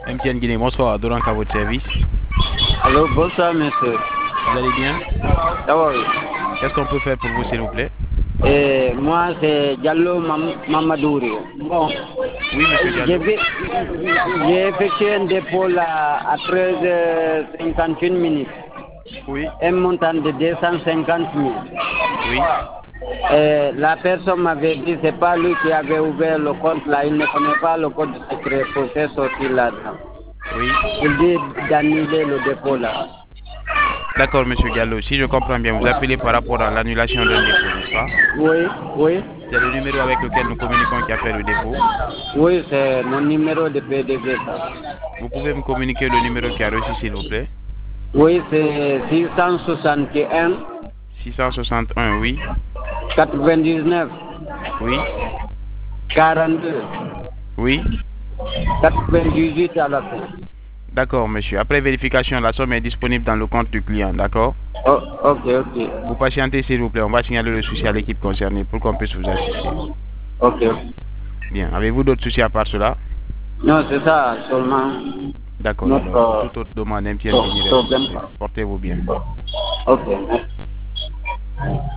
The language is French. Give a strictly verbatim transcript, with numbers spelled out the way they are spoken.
M T N Guinée, bonsoir, Dorank à votre service. Allô, bonsoir monsieur. Vous allez bien? Ça va, oui. Qu'est-ce qu'on peut faire pour vous, s'il vous plaît? Et moi, c'est Diallo Mam Mamadouri. Bon, Oui, monsieur j'ai Diallo. fait- j'ai effectué un dépôt là à treize heures cinquante et une minutes. Oui, Un montant de deux cent cinquante mille. oui, Et la personne m'avait dit que ce n'est pas lui qui avait ouvert le compte là, il ne connaît pas le code secret pour faire sortir l'argent. oui. Il dit d'annuler le dépôt là. D'accord, monsieur Diallo. Si je comprends bien, vous appelez par rapport à l'annulation d'un dépôt, n'est-ce pas? Oui, oui, C'est le numéro avec lequel nous communiquons qui a fait le dépôt. oui, c'est mon numéro de P D V ça. Vous pouvez me communiquer le numéro qui a reçu, s'il vous plaît? Oui, c'est six cent soixante et un six cent soixante et un, oui, quatre-vingt-dix-neuf oui, quarante-deux oui. quatre-vingt-dix-huit à la fin. D'accord, monsieur. Après vérification, la somme est disponible dans le compte du client, d'accord? Oh, ok, ok. Vous patientez, s'il vous plaît. On va signaler le souci à l'équipe concernée pour qu'on puisse vous assister. Ok, ok. Bien. Avez-vous d'autres soucis à part cela? Non, c'est ça seulement D'accord. notre Alors, euh, toute autre demande M T N pro- Guinée reste problème. disponible. Portez-vous bien. Ok, merci.